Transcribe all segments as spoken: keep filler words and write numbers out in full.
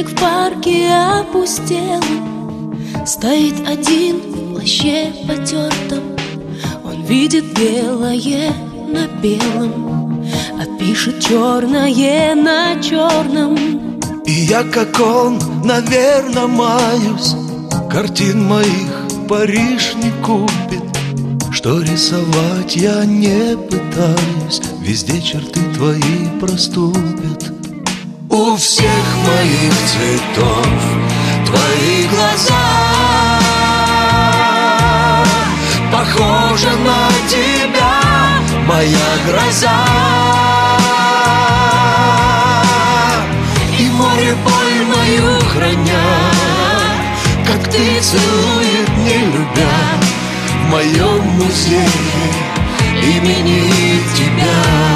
Художник в парке опустелым стоит один в плаще потертом. Он видит белое на белом, а пишет черное на черном. И я, как он, наверно, маюсь. Картин моих Париж не купит. Что рисовать я не пытаюсь, везде черты твои проступят. У всех моих цветов твои глаза похожи на тебя, моя гроза. И море боль мою храня, как ты целует, не любя, в моем музее имени тебя.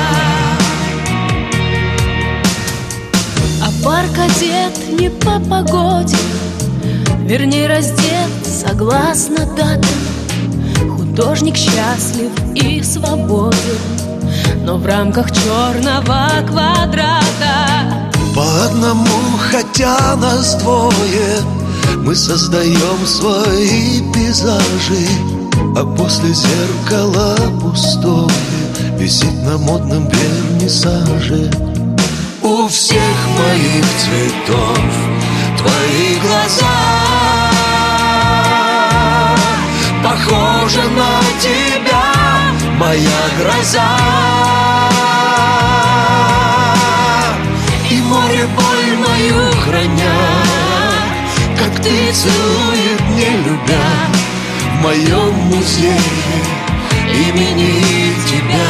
А парк одет не по погоде, вернее раздет согласно датам. Художник счастлив и свободен, но в рамках черного квадрата. По одному, хотя нас двое, мы создаем свои пейзажи, а после зеркала пустое висит на модном вернисаже. У всех моих цветов твои глаза похожи на тебя, моя гроза. И море боль мою храня, как ты целует, не любя, в моем музее имени тебя.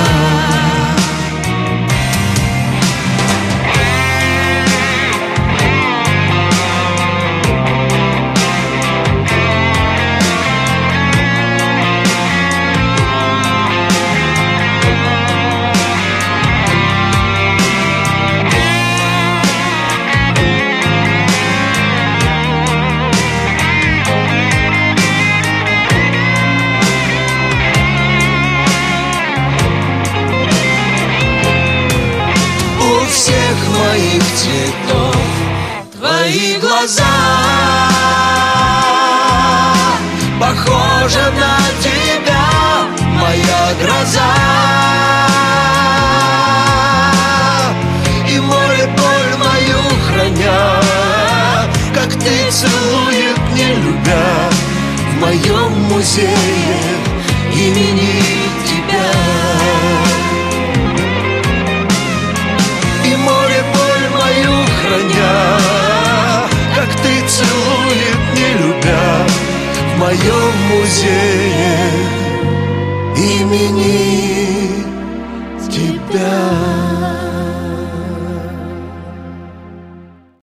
Моих цветов твои глаза похожи на тебя, моя гроза. И море боль мою храня, как ты целует, не любя, в моем музее имени тебя. Как ты целует, не любя, в моем музее имени тебя.